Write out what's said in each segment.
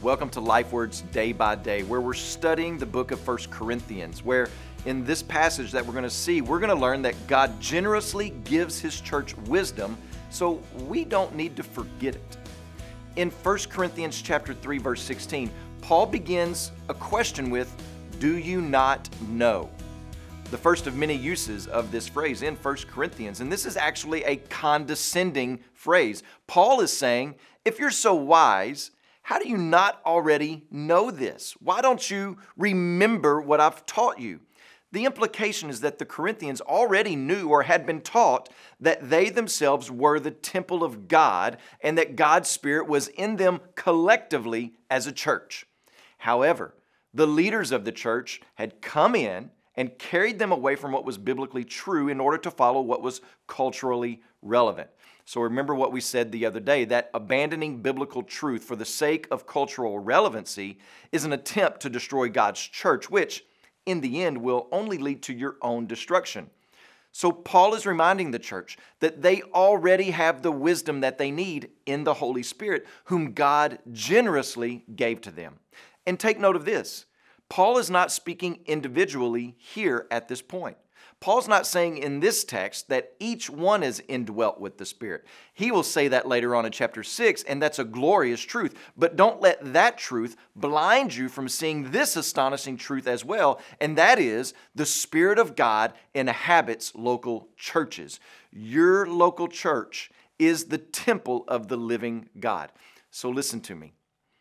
Welcome to LifeWords Day by Day, where we're studying the book of 1 Corinthians, where in this passage that we're going to see, we're going to learn that God generously gives His church wisdom, so we don't need to forget it. In 1 Corinthians chapter 3, verse 16, Paul begins a question with, "Do you not know?" The first of many uses of this phrase in 1 Corinthians, and this is actually a condescending phrase. Paul is saying, if you're so wise, how do you not already know this? Why don't you remember what I've taught you? The implication is that the Corinthians already knew or had been taught that they themselves were the temple of God and that God's Spirit was in them collectively as a church. However, the leaders of the church had come in and carried them away from what was biblically true in order to follow what was culturally relevant. So remember what we said the other day, that abandoning biblical truth for the sake of cultural relevancy is an attempt to destroy God's church, which in the end will only lead to your own destruction. So Paul is reminding the church that they already have the wisdom that they need in the Holy Spirit, whom God generously gave to them. And take note of this. Paul is not speaking individually here at this point. Paul's not saying in this text that each one is indwelt with the Spirit. He will say that later on in chapter 6, and that's a glorious truth. But don't let that truth blind you from seeing this astonishing truth as well, and that is the Spirit of God inhabits local churches. Your local church is the temple of the living God. So listen to me.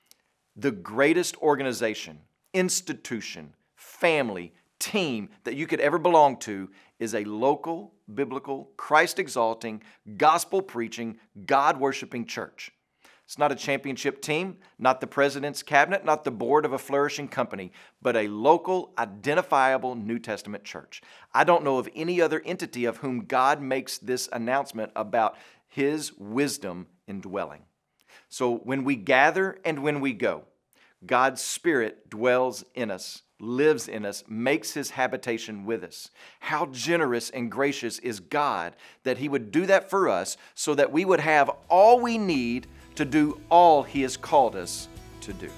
The greatest organization, institution, family, team that you could ever belong to is a local, biblical, Christ-exalting, gospel-preaching, God-worshiping church. It's not a championship team, not the president's cabinet, not the board of a flourishing company, but a local, identifiable New Testament church. I don't know of any other entity of whom God makes this announcement about His wisdom indwelling. So when we gather and when we go, God's Spirit dwells in us, lives in us, makes His habitation with us. How generous and gracious is God that He would do that for us so that we would have all we need to do all He has called us to do.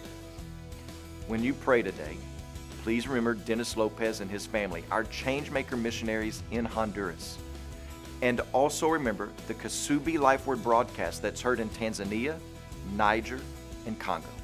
When you pray today, please remember Dennis Lopez and his family, our Changemaker missionaries in Honduras. And also remember the Kasubi LifeWord broadcast that's heard in Tanzania, Niger, and Congo.